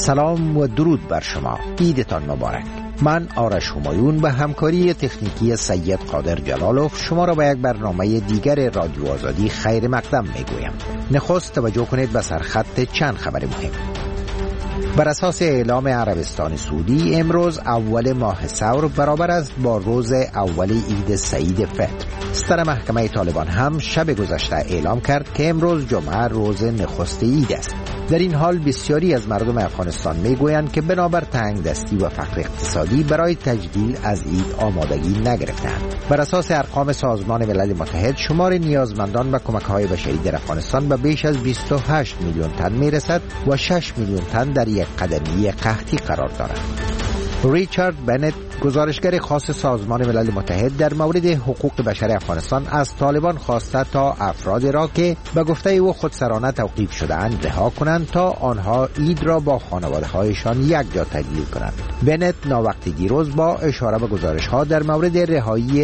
سلام و درود بر شما. عیدتان مبارک. من آرش همایون به همکاری تکنیکی سید قادر جلالوف شما را به یک برنامه دیگر رادیو آزادی خیر مقدم میگویم. نخست توجه کنید به سرخط چند خبر مهم. بر اساس اعلام عربستان سعودی امروز اول ماه ثور برابر است با روز اول عید سعید فطر. ستر محکمه طالبان هم شب گذشته اعلام کرد که امروز جمعه روز نخست عید است. در این حال بسیاری از مردم افغانستان میگویند که بنابر تنگ دستی و فقر اقتصادی برای تجلیل از عید آمادگی نگرفتند. بر اساس ارقام سازمان ملل متحد شمار نیازمندان و کمک‌های بشری در افغانستان به بیش از 28 میلیون تن میرسد و 6 میلیون تن در یک قدمی قحطی قرار دارند. ریچارد بنت، گزارشگر خاص سازمان ملل متحد در مورد حقوق بشر افغانستان، از طالبان خواسته تا افراد را که به گفته او خودسرانه توقیف شده‌اند رها کنند تا آنها عید را با خانواده‌هایشان یک جا تجلیل کنند. بنت ناوقت دیروز با اشاره به گزارش‌ها در مورد رهایی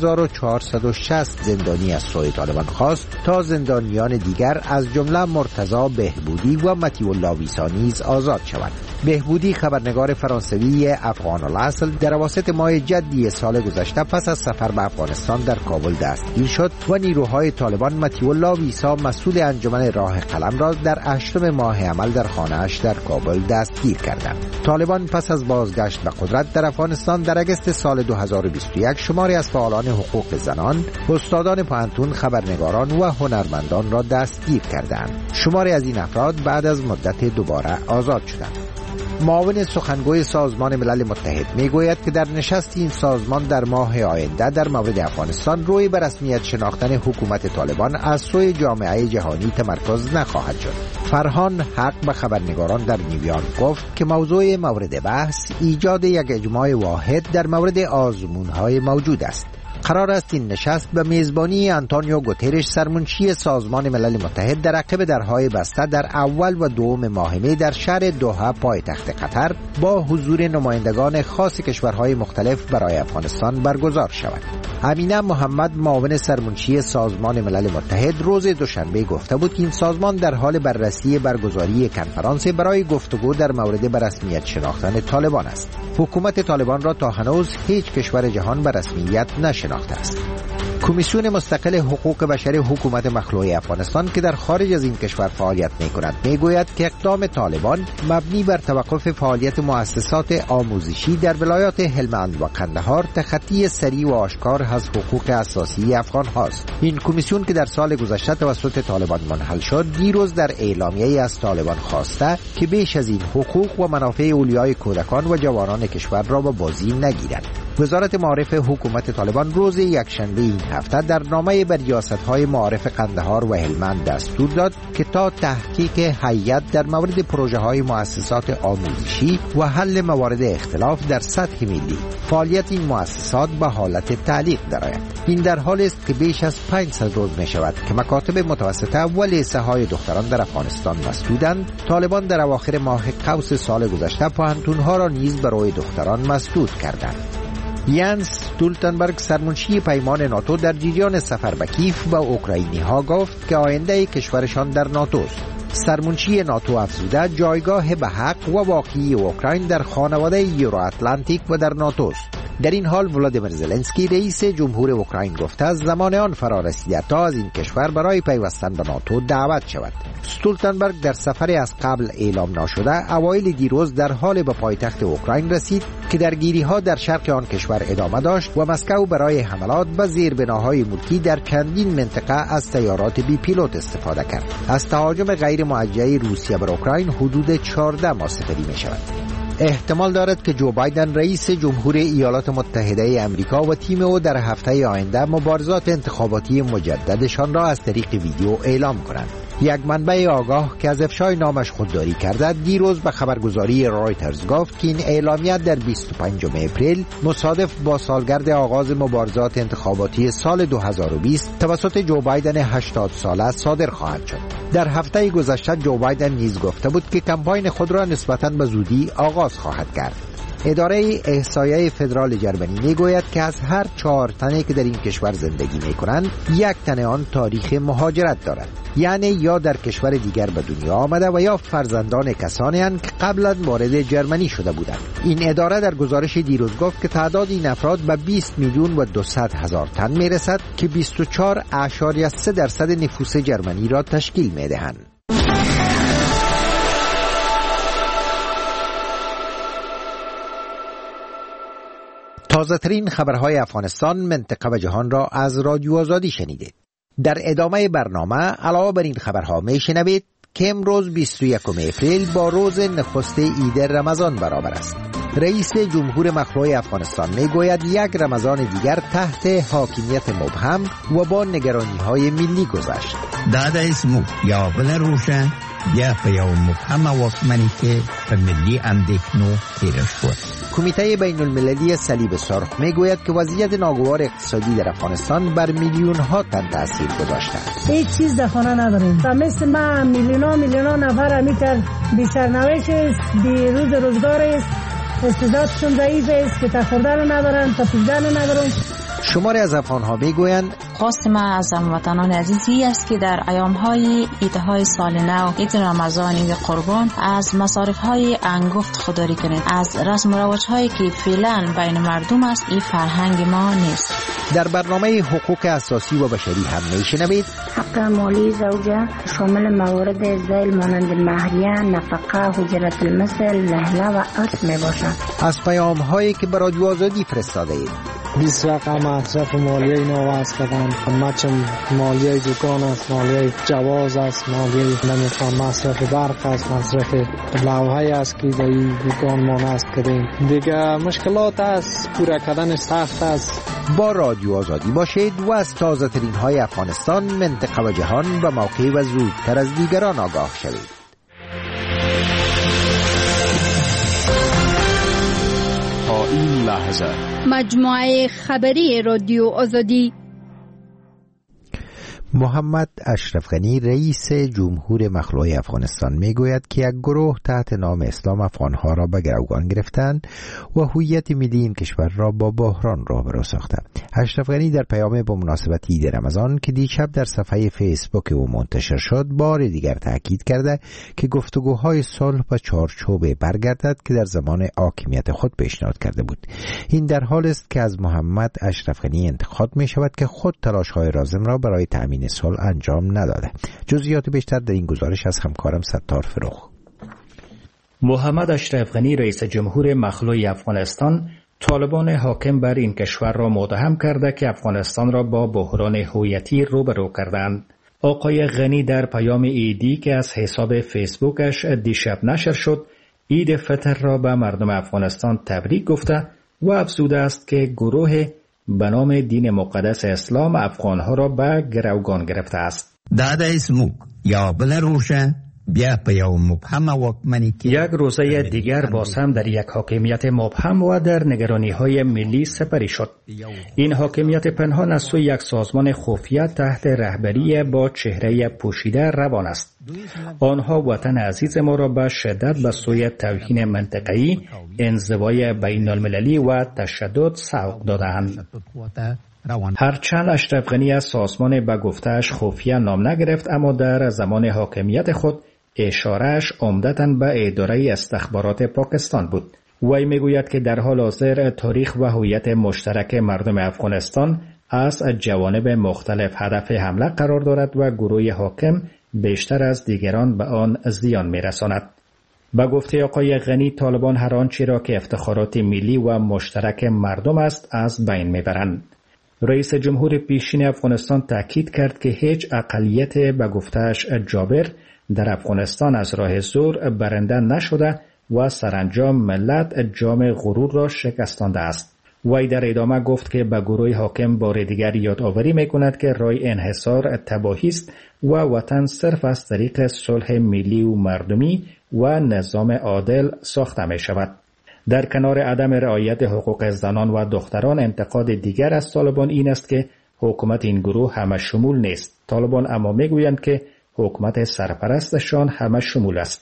2460 زندانی از سوی طالبان خواست تا زندانیان دیگر از جمله مرتضی بهبودی و مطیع الله ویسا نیز آزاد شوند. بهبودی، خبرنگار فرانسوی افغان الاصل، در اواسط ماه جدی سال گذشته پس از سفر به افغانستان در کابل دستگیر شد و نیروهای طالبان مطیع الله ویسا، مسئول انجمن راه قلم، را در 8 ماه عمل در خانه‌اش در کابل دستگیر کردند. طالبان پس از بازگشت به قدرت در افغانستان در اگست سال 2021 شماری از فعالان حقوق زنان، استادان پوهنتون، خبرنگاران و هنرمندان را دستگیر کردند. شماری از این افراد بعد از مدت دوباره آزاد شدند. معاون سخنگوی سازمان ملل متحد میگوید که در نشست این سازمان در ماه آینده در مورد افغانستان روی به رسمیت شناختن حکومت طالبان از سوی جامعه جهانی تمرکز نخواهد شد. فرهان حق به خبرنگاران در نیویورک گفت که موضوع مورد بحث ایجاد یک اجماع واحد در مورد آزمون‌های موجود است. قرار است این نشست به میزبانی آنتونیو گوترش، سرمنشی سازمان ملل متحد، در عقب درهای بسته در اول و دوم ماه می در شهر دوحه پایتخت قطر با حضور نمایندگان خاص کشورهای مختلف برای افغانستان برگزار شود. امینه محمد، معاون سرمنشی سازمان ملل متحد، روز دوشنبه گفته بود که این سازمان در حال بررسی برگزاری کنفرانس برای گفتگو در مورد به رسمیت شناختن طالبان است. حکومت طالبان را تا هنوز هیچ کشور جهان به رسمیت نشناخته است. کمیسیون مستقل حقوق بشر حکومت مخلوع افغانستان که در خارج از این کشور فعالیت می‌کند میگوید که اقدام طالبان مبنی بر توقف فعالیت مؤسسات آموزشی در ولایات هلمند و قندهار تخطی سریع و آشکار از حقوق اساسی افغان هاست. این کمیسیون که در سال گذشته توسط طالبان منحل شد، دیروز در اعلامیه از طالبان خواسته که بیش از این حقوق و منافع اولیای کودکان و جوانان کشور را به بازی نگیرند. وزارت معارف حکومت طالبان روز یکشنبه این هفته در نامه به ریاست‌های معارف قندهار و هلمند دستور داد که تا تحقیق هیئت در مورد پروژه‌های مؤسسات آموزشی و حل موارد اختلاف در سطح ملی، فعالیت این مؤسسات به حالت تعلیق درآید. این در حالی است که بیش از 500 روز می شود که مکاتب متوسطه و لیسه‌های دختران در افغانستان مسدودند. طالبان در اواخر ماه قوس سال گذشته پوهنتون‌ها را نیز برای دختران مسدود کردند. یانس استولتنبرگ، سرمنشی پیمان ناتو، در جریان سفر به کیف به اوکراینی‌ها گفت که آینده کشورشان در ناتو است. سرمنشی ناتو افزوده جایگاه به حق و واقعی اوکراین در خانواده یورو اتلانتیک و در ناتو است. در این حال ولادیمیر زلنسکی، رئیس جمهور اوکراین، گفته زمان آن فرا رسیده تا از این کشور برای پیوستن به ناتو دعوت شود. استولتنبرگ در سفری از قبل اعلام نشده اوایل دیروز در حال به پایتخت اوکراین رسید که درگیری‌ها در شرق آن کشور ادامه داشت و مسکو برای حملات به زیربناهای ملکی در چندین منطقه از طیارات بی پیلوت استفاده کرد. از تهاجم غیر موجه روسیه بر اوکراین حدود 14 ماه سپری می‌شود. احتمال دارد که جو بایدن، رئیس جمهور ایالات متحده آمریکا، و تیم او در هفته آینده مبارزات انتخاباتی مجددشان را از طریق ویدیو اعلام کنند. یک منبع آگاه که از افشای نامش خودداری کرده دیروز به خبرگزاری رایترز گفت که این اعلامیه در 25 اپریل مصادف با سالگرد آغاز مبارزات انتخاباتی سال 2020 توسط جو بایدن 80 ساله صادر خواهد شد. در هفته گذشته جو بایدن نیز گفته بود که کمپاین خود را نسبتاً به زودی آغاز خواهد کرد. اداره احصایه فدرال جرمنی میگوید که از هر 4 تنی که در این کشور زندگی میکنند 1 تن آن تاریخ مهاجرت دارد، یعنی یا در کشور دیگر به دنیا آمده و یا فرزندان کسانی هستند که قبلا وارد جرمنی شده بودند. این اداره در گزارش دیروز گفت که تعداد این افراد به 20 میلیون و 200 هزار تن میرسد که 24.3% نفوس جرمنی را تشکیل میدهند. تازه ترین خبرهای افغانستان، منطقه و جهان را از رادیو آزادی شنیدید. در ادامه برنامه علاوه بر این خبرها میشنوید که امروز 21 اپریل با روز نخست عید رمضان برابر است. رئیس جمهور مخلوع افغانستان میگوید یک رمضان دیگر تحت حاکمیت مبهم و با نگرانی‌های ملی گذشت. داده اسمو یا بل روشن یا پیو مبهم واکمنی که به ملی اندیشنو تیرش بود. کمیته بین المللی صلیب سرخ میگوید که وضعیت ناگوار اقتصادی در افغانستان بر میلیون ها تن تاثیر گذاشته است. هیچ چیز در خانه نداریم. مثل ما میلیون نفر میتر بی‌سرنوشت است، بی روزگار است، استعدادشون ضعیف است که تخوردن ندارن، تپیدن ندارن. شماری از افغان‌ها میگویند خواست ما از هموطنان عزیزی است که در ایام‌های عیدهای سال نو، عید رمضان و قربان از مصارف‌های انگفت خودداری کنید. از رسم و رواج‌هایی که فعلا بین مردم است، این فرهنگ ما نیست. در برنامه حقوق اساسی و بشری هم میشنوید حق مالی زوجه شامل موارد ذیل مانند مهریه، نفقه، حجرت المثل، لهله و ارث میباشد. از پیام‌هایی که به رادیو آزادی فرستاده اید. 20 رقم مصرف مالیه اینا واسه کردن، مچم مالیه دکان است، مالیه جواز است، مالیه نمیتونم مصرف برق است، مصرف لوحه است که در دکان ما نصب کردیم. دیگه مشکلات است، پورا کردن سخت است. با رادیو آزادی باشید و از تازه ترین های افغانستان، منطقه و جهان به موقع و زودتر از دیگران آگاه شوید. تا این لحظه مجموعه خبری رادیو آزادی. محمد اشرف غنی رئیس جمهور مخلوع افغانستان میگوید که یک گروه تحت نام اسلام افغانها را به گروگان گرفتند و هویت ملی این کشور را با بحران روبرو ساختند. اشرف غنی در پیام با مناسبت عید رمضان که دیشب در صفحه فیسبوک او منتشر شد، بار دیگر تاکید کرده که گفتگوهای صلح به چارچوب برگردد که در زمان حاکمیت خود پیشنهاد کرده بود. این در حال است که از محمد اشرف غنی انتقاد می شود که خود تلاش‌های لازم را برای تأمین صلح انجام نداده. جزئیات بیشتر در این گزارش از همکارم ستار فروغ. محمد اشرف غنی رئیس جمهور مخلوع افغانستان طالبان حاکم بر این کشور را متهم کرده که افغانستان را با بحران هویتی روبرو کردند. آقای غنی در پیام عیدی که از حساب فیسبوکش دیشب نشر شد، عید فطر را به مردم افغانستان تبریک گفته و افزوده است که گروه به نام دین مقدس اسلام افغانها را به گروگان گرفته است. داده اسمو یا بل روشن بیا پیو مبهم واکمنی که یک روزه دیگر باز هم در یک حاکمیت مبهم و در نگرانی‌های ملی سپری شد. این حاکمیت پنهان از سوی یک سازمان خفیه تحت رهبری با چهره پوشیده روان است. آنها وطن عزیز ما را به شدت به سوی توهین منطقه‌ای، انزوای بین المللی و تشدد سوق دادند. هرچند اشرف غنی از سازمان به گفته‌اش خفیه نام نگرفت، اما در زمان حاکمیت خود اشارهش عمدتاً به اداره استخبارات پاکستان بود. وی میگوید که در حال حاضر تاریخ و هویت مشترک مردم افغانستان از جوانب مختلف هدف حمله قرار دارد و گروه حاکم بیشتر از دیگران به آن زیان میرساند. با گفته آقای غنی، طالبان هر آنچه را که افتخارات ملی و مشترک مردم است از بین میبرند. رئیس جمهور پیشین افغانستان تاکید کرد که هیچ اقلیت به گفته‌اش جابر در افغانستان از راه زور برنده نشده و سرانجام ملت جام غرور را شکستانده است. وی در ادامه گفت که به گروه حاکم بار دیگر یادآوری می‌کند که راه انحصار تباهی است و وطن صرف از طریق صلح ملی و مردمی و نظام عادل ساخته می‌شود. در کنار عدم رعایت حقوق زنان و دختران، انتقاد دیگر از طالبان این است که حکومت این گروه همه شمول نیست. طالبان اما میگویند که حکومت سرپرستشان همه شمول است.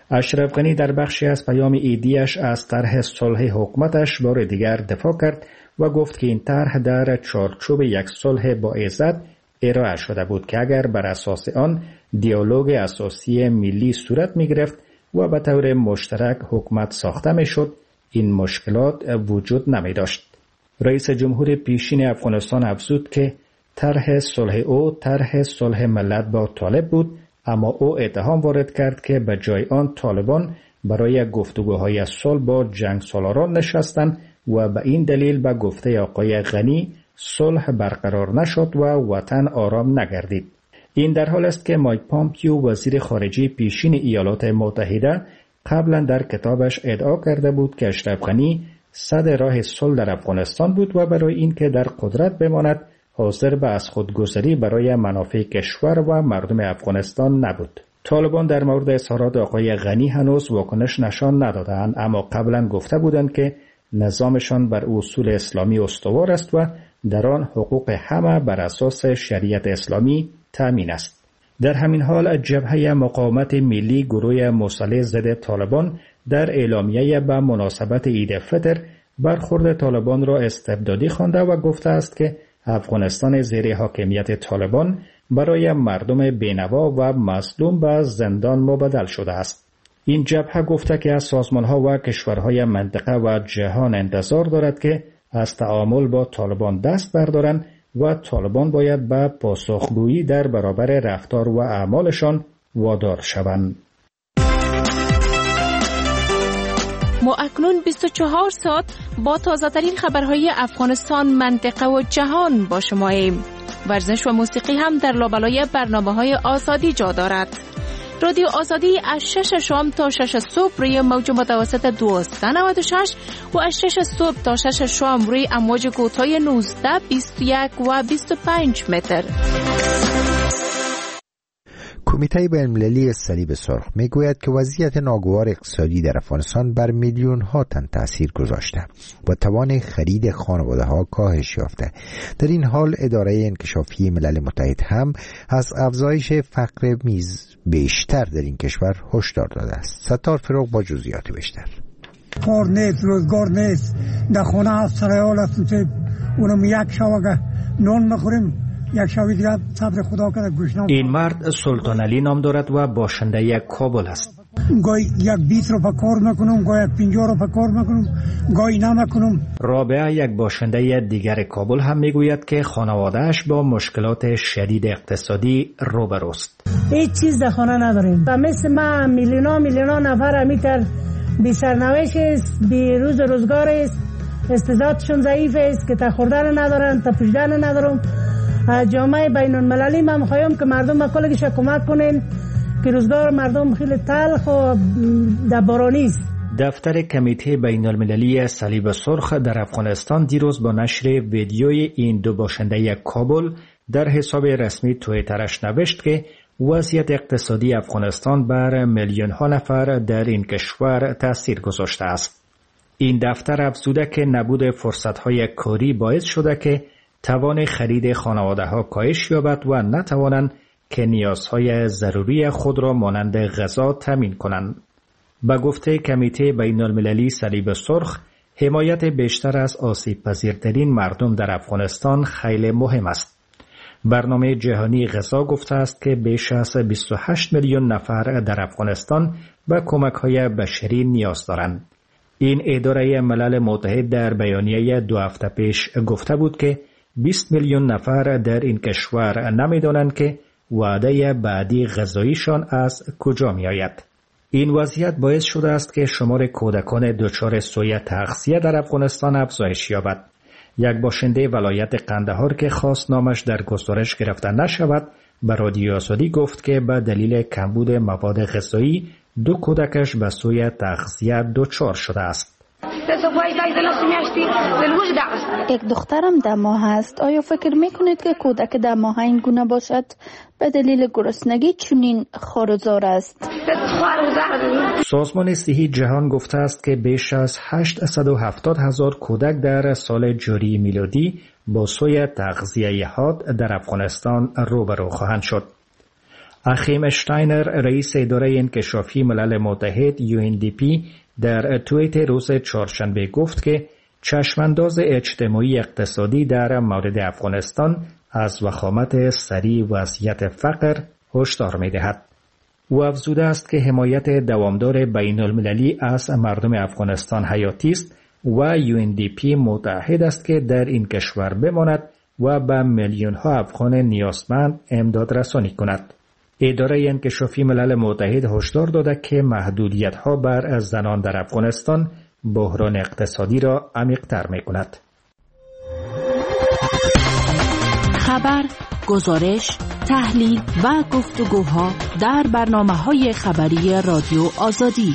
اشرف غنی در بخشی از پیام عیدیش از طرح صلح حکومتش بار دیگر دفاع کرد و گفت که این طرح در چارچوب یک صلح با عزت ارائه شده بود که اگر بر اساس آن دیالوگ اساسی ملی صورت می گرفت و به طور مشترک حکومت ساخته می شد، این مشکلات وجود نمی داشت. رئیس جمهور پیشین افغانستان افزود که طرح صلح او طرح صلح ملت با طالب بود، اما او اتهام وارد کرد که به جای آن طالبان برای گفتگوهای صلح با جنگ سالاران نشستند و به این دلیل به گفته آقای غنی صلح برقرار نشد و وطن آرام نگردید. این در حال است که مایک پامپیو وزیر خارجه پیشین ایالات متحده قبلا در کتابش ادعا کرده بود که اشرف غنی صد راه صلح در افغانستان بود و برای اینکه در قدرت بماند حاضر به از خودگذری برای منافع کشور و مردم افغانستان نبود. طالبان در مورد اظهارات آقای غنی هنوز واکنش نشان ندادند، اما قبلا گفته بودند که نظامشان بر اصول اسلامی استوار است و در آن حقوق همه بر اساس شریعت اسلامی تامین است. در همین حال جبهه مقاومت ملی گروه مسلح ضد طالبان در اعلامیه به مناسبت عید فطر برخورد طالبان را استبدادی خوانده و گفته است که افغانستان زیر حاکمیت طالبان برای مردم بینوا و مظلوم به زندان مبدل شده است. این جبهه گفته که از سازمانها و کشورهای منطقه و جهان انتظار دارد که از تعامل با طالبان دست بردارند و طالبان باید به پاسخگویی در برابر رفتار و اعمالشان وادار شوند. ما اکنون 24 ساعت با تازه‌ترین خبرهای افغانستان، منطقه و جهان با شماییم. ورزش و موسیقی هم در لابلای برنامه‌های آزادی جا دارد. رادیو آزادی از 6 شام تا 6 صبح روی موج متوسط 1296 و از 6 صبح تا 6 شام روی امواج کوتاه 19، 21 و 25 متر. کمیته بین‌المللی صلیب سرخ میگوید که وضعیت ناگوار اقتصادی در افغانستان بر میلیون ها تن تأثیر گذاشته و توان خرید خانواده ها کاهش یافته. در این حال اداره انکشافی ملل متحد هم از افزایش فقر میز بیشتر در این کشور هشدار داده است. ستار فروغ با جزئیات بیشتر. کار نیست، روزگار نیست، در خانه هفت سریال هستم که اونم یک شاوگه نون بخوریم، یک شاوی دیگر صبر خدا کنه گوشنام. این مرد سلطان علی نام دارد و باشنده یک کابل است. گاهی یک 20 رو کار میکنم، گاهی 50 رو کار میکنم، گاهی نمیکنم. رابعه یک باشنده دیگر کابل هم میگوید که خانوادهش با مشکلات شدید اقتصادی روبروست. هیچ چیز در خانه نداریم و مثل ما میلیونا نفر همیتر بی سرنوشت است، بی روز روزگار است، استعدادشون ضعیف است که تا خوردن ندارن، تا پوشیدن ندارن. جامعه بین المللی من میخوایم که مردم کلگیش کمک کنین که روزگار مردم خیلی تلخ و دبارانی است. دفتر کمیته بین المللی صلیب سرخ در افغانستان دیروز با نشر ویدیوی این دو باشنده کابل در حساب رسمی توییترش نوشت که وضعیت اقتصادی افغانستان بر میلیون ها نفر در این کشور تاثیر گذاشته است. این دفتر افزوده که نبود فرصت های کاری باعث شده که توان خرید خانواده ها کاهش یابد و نتوانند که نیازهای ضروری خود را مانند غذا تامین کنند. به گفته کمیته بین المللی صلیب سرخ، حمایت بیشتر از آسیب پذیرترین مردم در افغانستان خیلی مهم است. برنامه جهانی غذا گفته است که بیش از 28 میلیون نفر در افغانستان به کمک‌های بشری نیاز دارند. این اداره ملل متحد در بیانیه 2 هفته پیش گفته بود که 20 میلیون نفر در این کشور نمی‌دانند که وعده بعدی غذاییشان از کجا می‌آید. این وضعیت باعث شده است که شمار کودکان دچار سوء تغذیه در افغانستان افزایش یابد. یک باشنده ولایت قندهار که خواست نامش در گسترش گرفته نشود، به رادیو آزادی گفت که به دلیل کمبود مواد غذایی 2 کودکش به سوء تغذیه دچار شده است. یک دخترم 10 ماه است. آیا فکر میکنید که کودک 10 ماه این گونه باشد؟ به دلیل گرسنگی چنین خارزار است. سازمان صحی جهان گفته است که بیش از 870,000 کودک در سال جاری میلادی با سوء تغذیه حاد در افغانستان روبرو خواهند شد. اخیم اشتاینر رئیس اداره انکشافی ملل متحد UNDP در توییت روز چهارشنبه گفت که چشمانداز اجتماعی اقتصادی در مورد افغانستان از وخامت سریع وضعیت فقر هشدار می‌دهد. او افزوده است که حمایت دوامدار بین المللی از مردم افغانستان حیاتی است و UNDP متعهد است که در این کشور بماند و به میلیون‌ها افغان نیازمند امداد رسانی کند. اداره انکشافی ملل متحد هشدار داده که محدودیت‌ها بر زنان در افغانستان بحران اقتصادی را عمیق‌تر می‌کند. خبر، گزارش، تحلیل و گفتگوها در برنامه‌های خبری رادیو آزادی.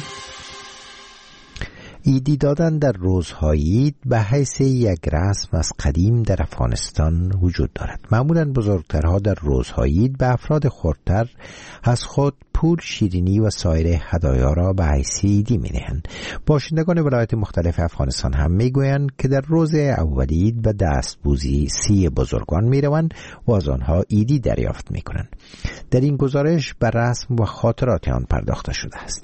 عیدی دادن در روزهای عید به حیث یک رسم از قدیم در افغانستان وجود دارد. معمولاً بزرگترها در روزهای عید به افراد خردتر از خود پول، شیرینی و سایر هدایا را به حیث عیدی می‌نهند. باشندگان ولایات مختلف افغانستان هم میگویند که در روز اول عید به دستبوسی بزرگان میروند و از آنها عیدی دریافت میکنند. در این گزارش به رسم و خاطرات آن پرداخته شده است.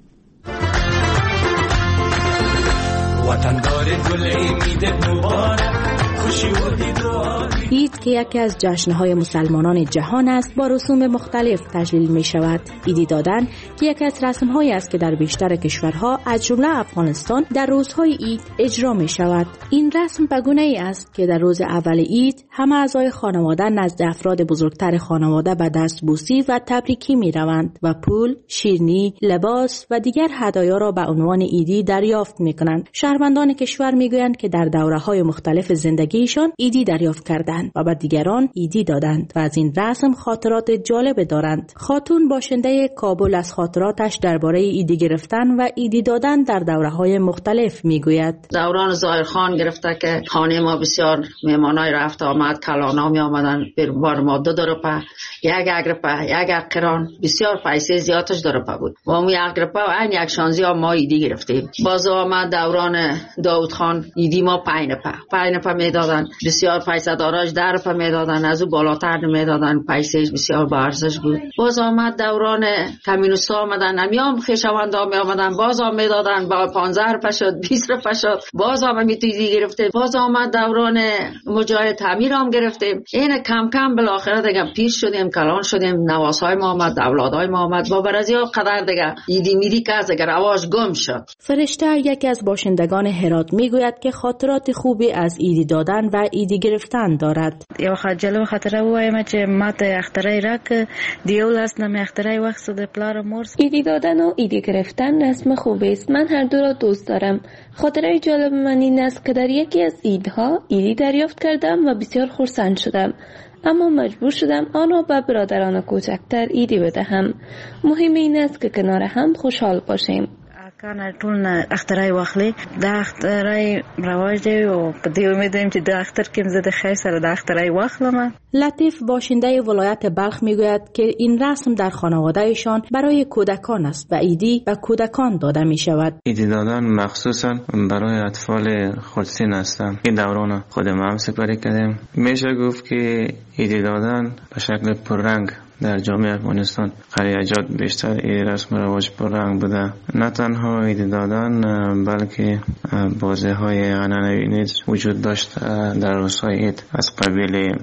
عید که یکی از جشن‌های مسلمانان جهان است با رسوم مختلف تجلیل می شود. عیدی دادن که یکی از رسم‌هایی است که در بیشتر کشورها از جمله افغانستان در روزهای عید اجرا می شود. این رسم به گونه‌ای است که در روز اول عید همه اعضای خانواده نزد افراد بزرگتر خانواده به دستبوسی و تبریکی می روند و پول، شیرینی، لباس و دیگر هدایا را به عنوان عیدی دریافت می کنند. شهروندان کشور می گویند که در دوره‌های مختلف زندگیشان عیدی دریافت کردند و به دیگران عیدی دادند و از این رسم خاطرات جالب دارند. خاتون باشنده کابل از خاطراتش درباره عیدی گرفتن و عیدی دادن در دوره‌های مختلف میگوید. دوران ظاهرخان گرفته که خانه ما بسیار مهمانای رفت آمد، کلانا می آمدن، بر ما 2 درپا، 1 اگرپا، 1 اقران، بسیار پیسه زیادش درپا بود. و اون 1 اگرپا و این 1 شانزی ما عیدی گرفتیم. باز آمد دوران داوود خان، عیدی ما 5 نفر میدادن، بسیار پیسه داراش 10 نفر میدادن، از او بالاتر نمیدادن، پیسهش بسیار با ارزش بود. باز آمد دوران کمونیستا آمدن، امیام خویشاوندا می آمدن، باز هم میدادن، با 15 نفر شد، 20 نفر شد، باز هم میتونی گرفته. باز آمد دوران مجاهد تعمیر هم گرفتیم. این کم کم بالاخره دیگه پیر شدیم، کلان شدیم، نواسای ما آمد، اولادای ما آمد، با برازیا قدر دیگه عیدی میری که از دیگه رواج گم شد. فرشته یکی از باشندگان هرات میگوید که خاطرات خوبی از عیدی دادن و عیدی گرفتن دارد. یو خجالو خاطره وایم چې ماته اخترای راک دیولاس نم اخترای وخت سود پلار مورس. عیدی دادن و عیدی گرفتن رسم خوبی است. من هر دو را دوست دارم. خاطره جالب من این است که در یکی از عیدها عیدی دریافت کردم و بسیار خرسند شدم. اما مجبور شدم آن را به برادران کوچکتر عیدی بدهم. مهم این است که کنار هم خوشحال باشیم. کانه ټول اخترای واخلي دا اخترای رواج دی او په دې امید یم چې دا اختر کې زه د خیر سره دا اخترای واخلم. لطیف باشنده ولایت بلخ میگوید که این رسم در خانوادهشان برای کودکان است و عیدی به کودکان داده می شود. عیدی دادن مخصوصا برای اطفال خردسین است. این دوران خودم هم سپری کردیم. میشه گفت که عیدی دادن به شکل پررنگ در جامعه افغانستان خلیجات بیشتر این رسم رواج پررنگ بوده. نه تنها عیدی دادن بلکه بازی های عنعنوی نیز وجود داشت. در روزهای عید از قبیل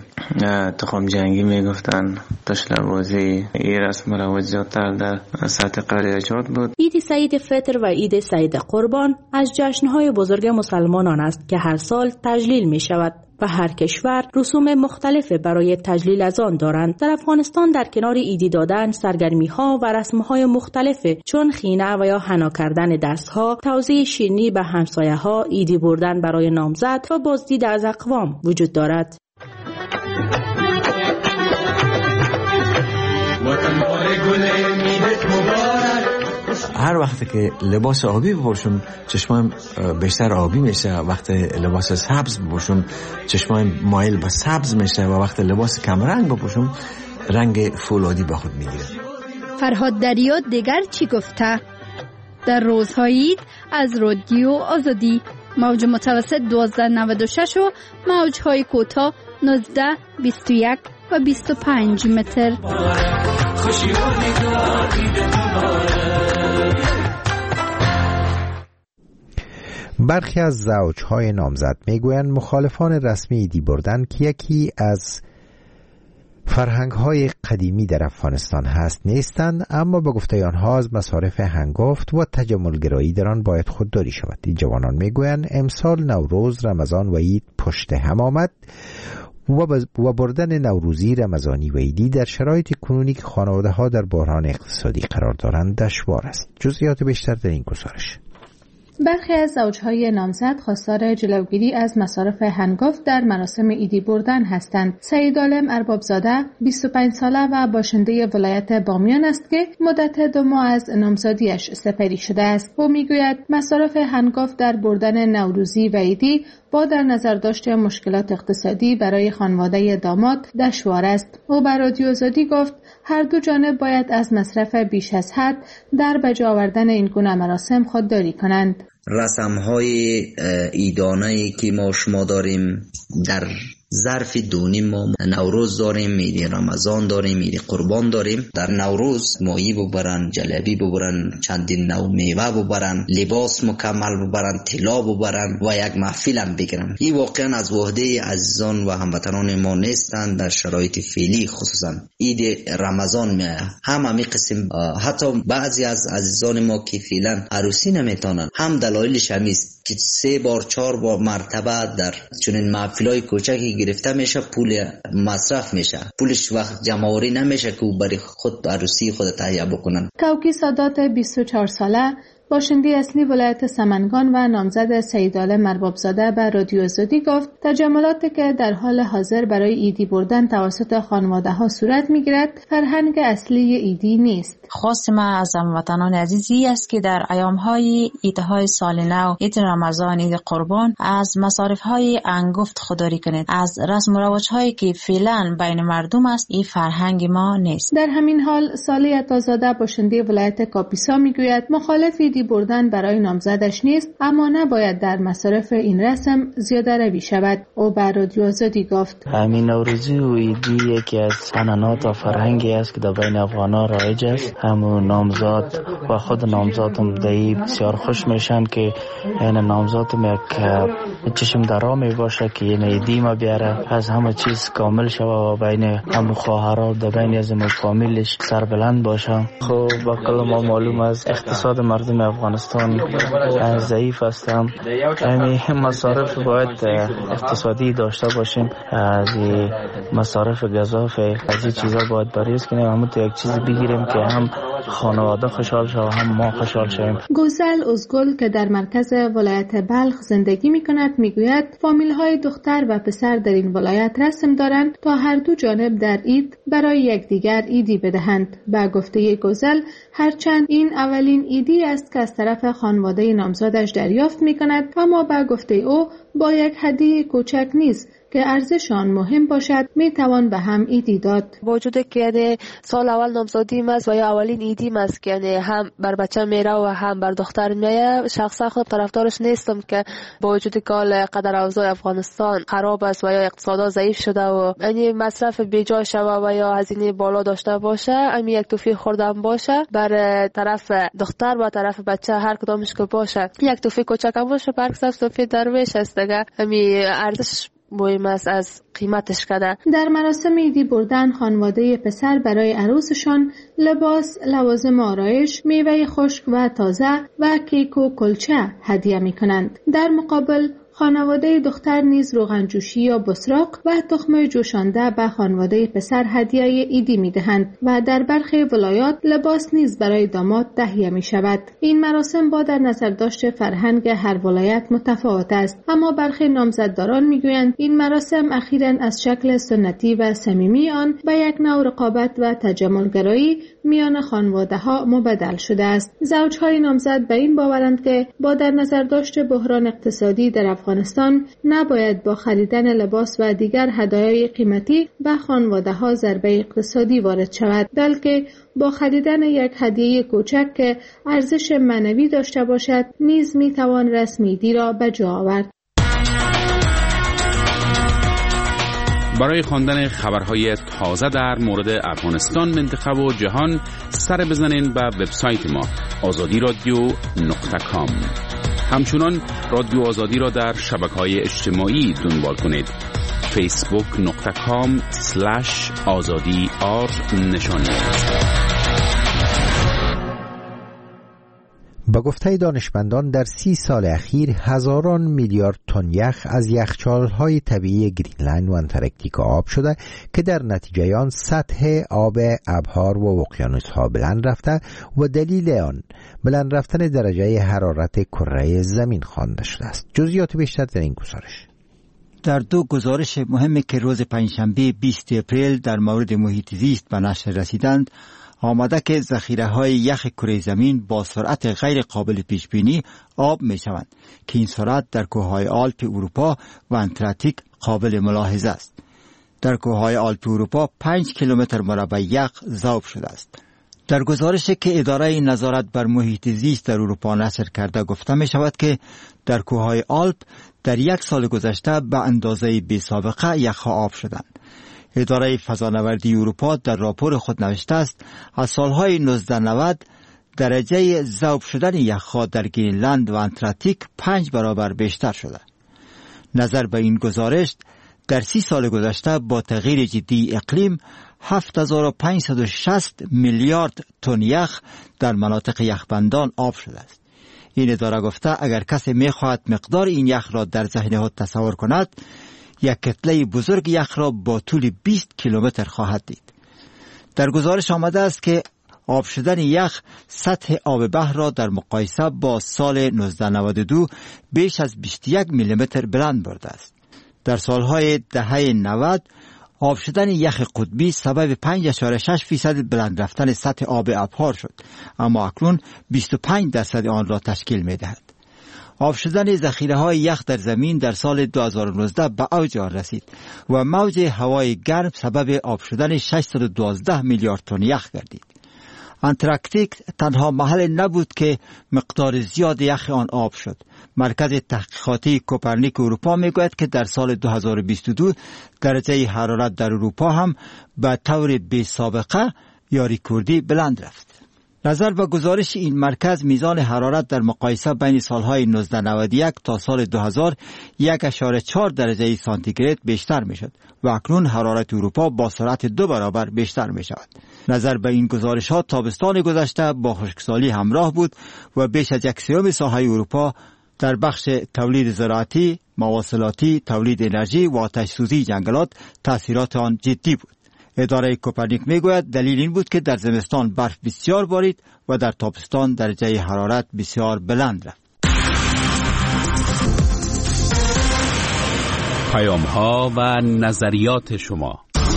تخم جنگی میگفتن، تشله بازی. این رسم رواج زیادتر در سطح قریجات بود. عید سعید فطر و عید سعید قربان از جشنهای بزرگ مسلمانان است که هر سال تجلیل می شود و هر کشور رسوم مختلف برای تجلیل از آن دارند. در افغانستان در کنار عیدی دادن سرگرمی‌ها و رسم‌های مختلف چون خینه و یا حنا کردن دست‌ها، توزیع شیرینی به همسایه‌ها، عیدی بردن برای نامزد و بازدید از اقوام وجود دارد. هر وقتی که لباس آبی بپوشم چشمایم بیشتر آبی میشه، وقتی لباس سبز بپوشم چشمایم مایل به سبز میشه و وقتی لباس کم رنگ بپوشم رنگ فولادی به خود میگیره. فرهاد دریا دیگر چی گفته؟ در روزهای عید از رادیو آزادی موج متوسط 1296 و موجهای کوتاه 19 21 و 25 متر. برخی از زوجهای نامزد میگویند مخالفان رسمی ایدی بردن که یکی از فرهنگ‌های قدیمی در افغانستان هست نیستند، اما به گفته آنها از مصارف هنگفت و تجملگرایی در آن باید خودداری شود. این جوانان میگویند امسال نوروز، رمضان و عید پشت هم آمد و بردن نوروزی، رمضانی و عیدی در شرایط کنونی که خانواده‌ها در بحران اقتصادی قرار دارند دشوار است. جزئیات بیشتر در این گزارش. برخی از زوجهای نامزد خواستار جلوگیری از مصارف هنگفت در مراسم عیدی بردن هستند. سعید عالم اربابزاده 25 ساله و باشنده ولایت بامیان است که مدت 2 ماه از نامزدیش سپری شده است. او میگوید مصارف هنگفت در بردن نوروزی و عیدی با در نظر داشته مشکلات اقتصادی برای خانواده داماد دشوار است. او به رادیو آزادی گفت هر دو جانب باید از مصرف بیش از حد در بجا آوردن این گونه مراسم خودداری کنند. رسم‌های عیدانه‌ای که ما شما داریم در ظرف 2 ماه نوروز داریم، عید رمضان داریم، عید قربان داریم. در نوروز ماهی ببرن، جلبی ببرن، چندین نوع میوه ببرن، لباس مکمل ببرن، طلا ببرن و یک محفل هم بگیرن. این واقعا از وحده عزیزان و هموطنان ما نیستند. در شرایط فعلی خصوصا عید رمضان می همین قسم حتی بعضی از عزیزان ما که فعلا عروسی نمیتونن، هم دلایلش همیست که 3 بار 4 بار مرتبه در چنین محفلای کوچکی گرفته میشه، پول مصرف میشه، پولش وقت جمع‌آوری نمیشه که برای خود عروسی خود تهیه بکنن. توکی سادات 24 ساله باشنده اصلی ولایت سمنگان و نامزد سعید عالم اربابزاده به رادیو آزادی گفت تجملاتی که در حال حاضر برای عیدی بردن توسط خانواده‌ها صورت میگیرد فرهنگ اصلی عیدی نیست. خواست ما از هموطنان عزیزی است که در ایام‌های عیدهای سال نو، عید رمضان، عید قربان از مصارف‌های انگفت خودداری کنید. از رسم و رواج‌هایی که فعلا بین مردم است این فرهنگ ما نیست. در همین حال صالح عطازاده باشنده ولایت کاپیسا میگوید مخالف عیدی بردن برای نامزدش نیست، اما نباید در مصارف این رسم زیاده روی شود. او به رادیو آزادی گفت همین نوروزی و عیدی یکی از عنعنات و فرهنگی است که در بین افغان‌ها رایج است. همون نامزاد و خود نامزادم دایی بسیار خوش میشن که این نامزادم یک چشم درا می باشه که این عیدی ما بیاره، از همه چیز کامل شوه و بین همون خواهرها در بین از فامیلش سربلند باشه. خب با کل ما معلوم است اقتصاد مردم افغانستان ضعیف است. همین مصارف باید اقتصادی داشته باشیم. از مصارف گزافه از این چیزا باید بریز کنیم، همون تو یک چیز بگیریم که هم خانواده خوشحال شوه هم ما خوشحال شویم. گوزل ازگل که در مرکز ولایت بلخ زندگی می کند میگوید فامیل های دختر و پسر در این ولایت رسم دارند تا هر دو جانب در عید برای یکدیگر عیدی بدهند. با گفته گوزل هرچند این اولین عیدی است که از طرف خانواده نامزادش دریافت می کند، اما با گفته او با یک هدیه کوچک نیست که ارزش آن مهم باشد می توان به هم عیدی داد. با وجود که یعنی سال اول نامزدیم است و یا اولین عیدیم است که یعنی هم بر بچه میره و هم بر دختر میره، شخصا خودم طرفدارش نیستم که با وجود که قدر اوضاع افغانستان خراب است و یا اقتصاد ضعیف شده و یعنی مصرف بیجا شوه و یا هزینه بالا داشته باشه، امی یک توفیق خوردن باشه بر طرف دختر و طرف بچه هر کدامش که باشه، یک توفیق کوچک هم باشه، برعکس توفیق درویش است دیگه. امی ارزش مهم است از قیمتش کده. در مراسم عیدی بردن خانواده پسر برای عروسشان لباس، لوازم آرایش، میوه خشک و تازه و کیک و کلچه هدیه می کنند. در مقابل خانواده دختر نیز روغن جوشی یا بسراق و تخم جوشانده به خانواده پسر هدیه عیدی می دهند و در برخی ولایات لباس نیز برای داماد تهیه می شود. این مراسم با در نظر داشت فرهنگ هر ولایت متفاوت است، اما برخی نامزدداران می گویند این مراسم اخیراً از شکل سنتی و صمیمی آن به یک نوع رقابت و تجملگرایی میان خانواده ها مبدل شده است. زوجهای نامزد به این باورند که با در نظر داشت بحران اقتصادی در افغانستان نباید با خریدن لباس و دیگر هدایای قیمتی به خانواده ها ضربه اقتصادی وارد شود، بلکه با خریدن یک هدیه کوچک که ارزش معنوی داشته باشد نیز می توان رسم عیدی را به جا آورد. برای خواندن خبرهای تازه در مورد افغانستان، منطقه و جهان سر بزنین به وبسایت ما azadi.radio.com. همچنان رادیو آزادی را در شبکه‌های اجتماعی دنبال کنید. facebook.com/azadi_r با گفته دانشمندان در 30 سال اخیر هزاران میلیارد تن یخ از یخچال‌های طبیعی گرینلند و انتارکتیکا آب شده که در نتیجه آن سطح آب ابرها و اقیانوس‌ها بلند رفته و دلیل آن بلند رفتن درجه حرارت کره زمین خوانده شده است. جزئیات بیشتر در این گزارش. در دو گزارش مهمی که روز پنجشنبه 20 اپریل در مورد محیط زیست به نشر رسیدند، آمده که ذخیره‌های یخ کره زمین با سرعت غیر قابل پیش بینی آب می‌شوند که این سرعت در کوههای آلپ اروپا و انتارکتیک قابل ملاحظه است. در کوههای آلپ اروپا 5 کیلومتر مربع یخ ذوب شده است. در گزارشی که اداره نظارت بر محیط زیست در اروپا نشر کرده گفته می‌شود که در کوههای آلپ در یک سال گذشته به اندازه بی‌سابقه یخ‌ها آب شدند. اداره فضانوردی اروپا در راپور خود نوشته است از سالهای 1990 درجه ذوب شدن یخ‌ها در گرینلند و انتارکتیک 5 برابر بیشتر شده. نظر به این گزارش در 30 سال گذشته با تغییر جدی اقلیم 7560 میلیارد تن یخ در مناطق یخبندان آب شده است. این اداره گفته اگر کسی می‌خواهد مقدار این یخ را در ذهن خود تصور کند، یک کتله بزرگ یخ را با طول 20 کیلومتر خواهد دید. در گزارش آمده است که آب شدن یخ سطح آب بحر را در مقایسه با سال 1992 بیش از 21 میلیمتر بلند برده است. در سالهای دهه 90 آب شدن یخ قطبی سبب 5.6% بلند رفتن سطح آب ابحار شد، اما اکنون 25% آن را تشکیل می‌دهد. آب شدن ذخیره‌های یخ در زمین در سال 2019 به اوج آن رسید و موج هوای گرم سبب آب شدن 612 میلیارد تن یخ گردید. انتارکتیک تنها محل نبود که مقدار زیاد یخ آن آب شد. مرکز تحقیقاتی کوپرنیک اروپا میگوید که در سال 2022 درجه حرارت در اروپا هم به طور بی سابقه یا رکوردی بلند رفت. نظر به گزارش این مرکز میزان حرارت در مقایسه بین سالهای 1991 تا سال 2000 1.4 درجه سانتیگراد بیشتر میشد و اکنون حرارت اروپا با سرعت 2 برابر بیشتر می شود. نظر به این گزارش ها تابستان گذشته با خشکسالی همراه بود و بیش از 1/3 ساحه اروپا در بخش تولید زراعتی، مواصلاتی، تولید انرژی و آتش سوزی جنگلات تاثیرات آن جدی بود. اداره کوپرنیک میگوید دلیل این بود که در زمستان برف بسیار بارید و در تابستان درجه حرارت بسیار بلند رفت. پیام‌ها و نظریات شما.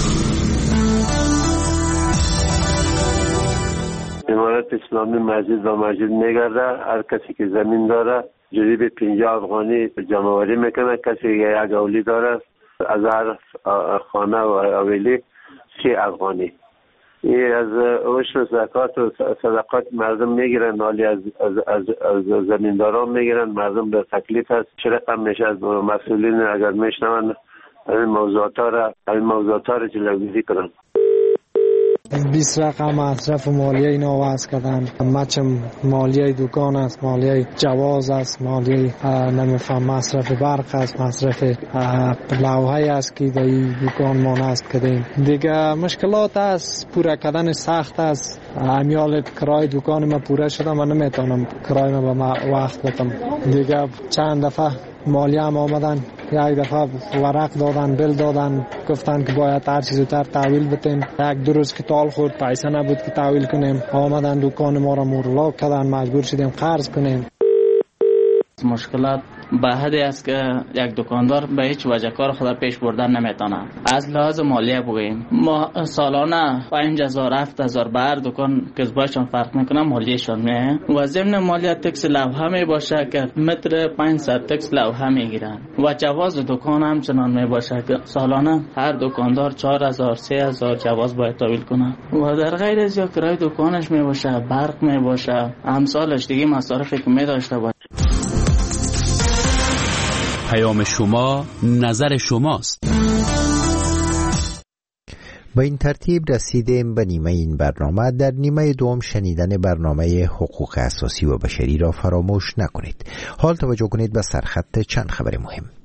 امارت اسلامی مسجد و مسجد میگرده. هر کسی که زمین داره جریب 50 افغانی جمع‌آوری میکنه. کسی که یک اولی داره از هر خانه و حویلی 3 افغانی. این از عشر زکات و صدقات مردم میگیرن، حالی از زمینداران میگیرن. مردم به تکلیف هست. چه رقم میشه از مسئولین اگر میشنون این موضوعات را جلوگیری کنن. 20 رقم مصرف مالیه اینا وضع کردن. مچم مالیه دکان است، مالیه جواز است، مالیه نمیفهم مصرف برق است، مصرف لوحه است که در دکان ما نصب کردیم. دیگه مشکلات است، پورا کردن سخت است. امیال کرای دکان ما پورا شده، من نمیتونم کرای ما به وقت بدم. دیگه چند دفعه مالیه هم آمدن، یک دفعه ورق دادن، بل دادن، گفتن که باید هر چیز زودتر تحویل بتیم. 1-2 روز که تال خورد، پیسه نبود که تحویل کنیم. آمدن دکان ما را مورلاک کردن، مجبور شدیم قرض کنیم. مشکلات به حدی است که یک دکاندار به هیچ وجه کار خود پیش بردن نمیتونه. از لحاظ مالیه بگوییم ما سالانه 5000-7000 به هر دکان که باشون فرق میکنه مالیهشون میه و ضمن مالیه تکس لوحه می باشه که متر 500 تکس لوحه میگیرن و جواز دکان هم چنان می باشه که سالانه هر دکاندار 4000-3000 جواز باید تحویل کنه و در غیر از یا کرای دکانش می باشه، برق می باشه، امثالش دیگه مصارفی که می داشته باشه. پیام شما نظر شماست. با این ترتیب رسیدیم به نیمه این برنامه. در نیمه دوم شنیدن برنامه حقوق اساسی و بشری را فراموش نکنید. حال توجه کنید به سرخط چند خبر مهم.